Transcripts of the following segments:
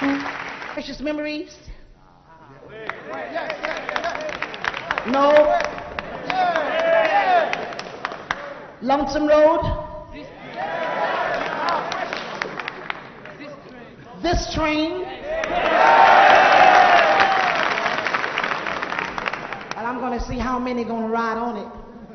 Precious memories? No. Lonesome Road? This train? And I'm going to see how many going to ride on it.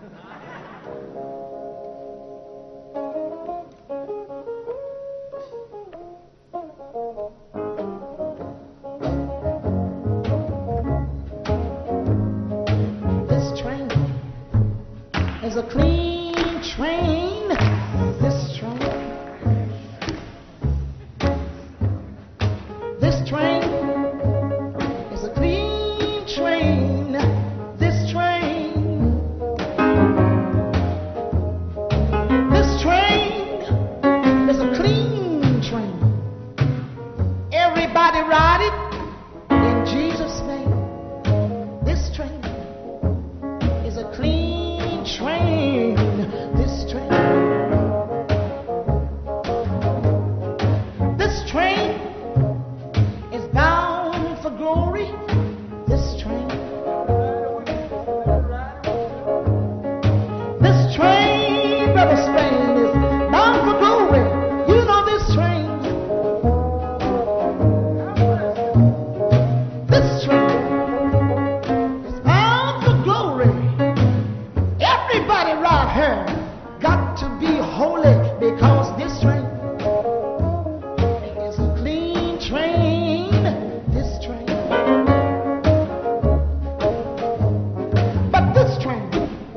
This train is a clean train. This train. This train is a clean train. This train. This train is a clean train. Everybody ride it in Jesus' name. This train is a clean train. This train. This train is bound for glory. This train. This train, Brother Spain, is bound for glory. You know this train. This train is bound for glory. Everybody right here got to be holy because this train is a clean train. This train. But this train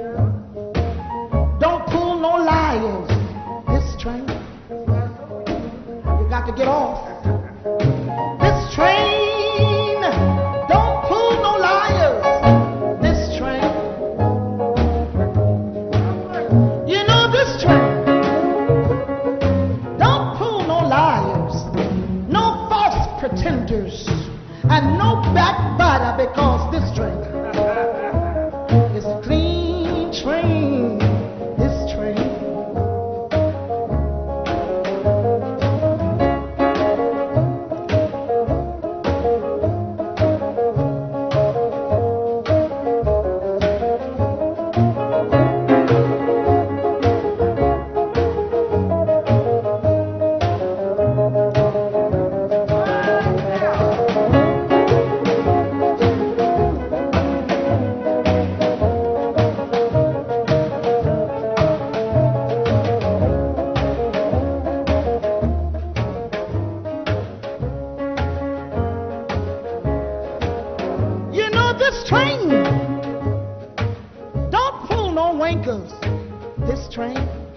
don't pull no liars. This train. You got to get off. This train don't pull no liars. This train. You know this train don't pull no liars, no false pretenders, and no backbiter because this train is a clean train. This train. You know this train don't pull no wankers. This train.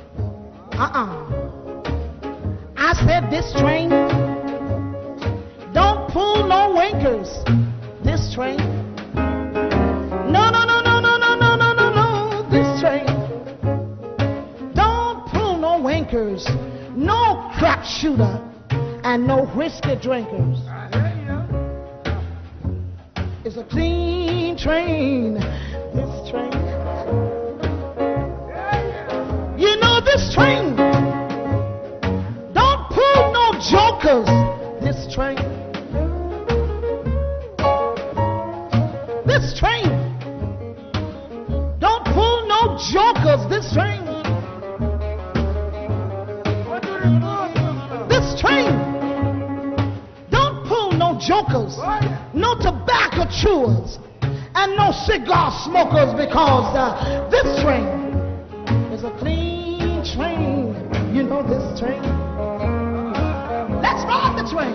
I said this train don't pull no wankers. This train. No, no, no, no, no, no, no, no, no, no. This train don't pull no wankers, no crap shooter, and no whiskey drinkers. It's a clean train. This train. You know this train don't pull no jokers. This train. This train don't pull no jokers. This train. This train don't pull no jokers, no tobacco chewers, and no cigar smokers because this train is a clean train. You know this train. Let's ride the train.